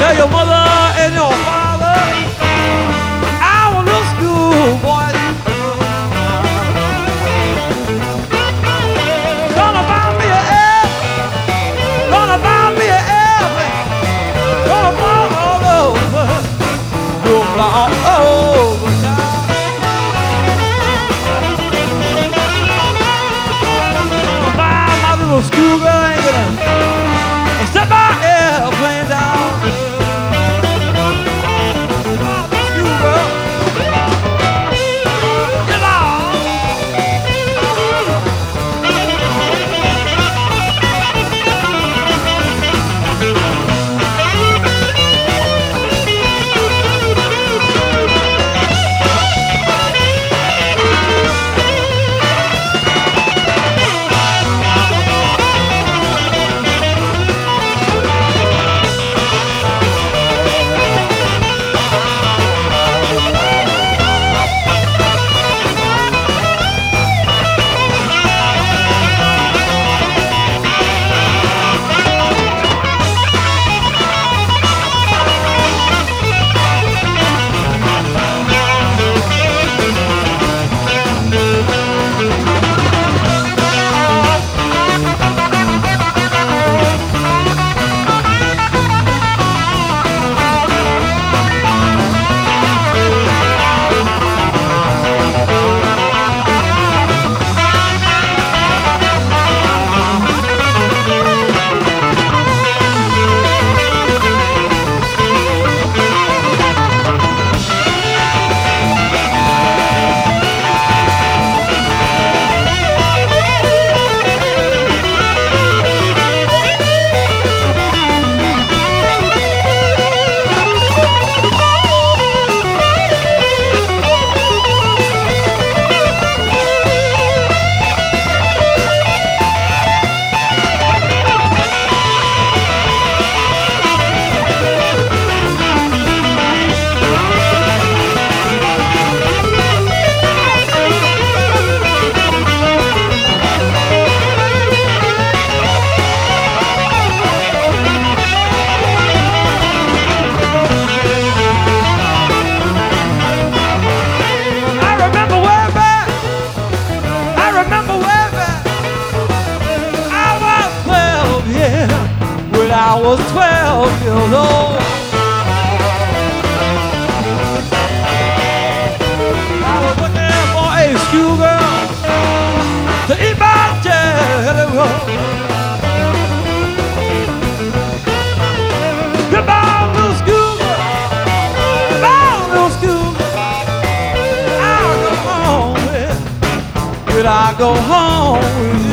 tell your mother and your father I'm a little schoolboy. Gonna buy me an airplane. Gonna buy me an airplane. Gonna fly all over. Gonna fly all over town. Gonna buy my little schoolgirl ain't gonna set my airplane down. I was 12 years old. I was looking for a schoolgirl to eat my jelly roll. Goodbye, little schoolgirl. Goodbye, little schoolgirl. I'll go home with. Will I go home with you?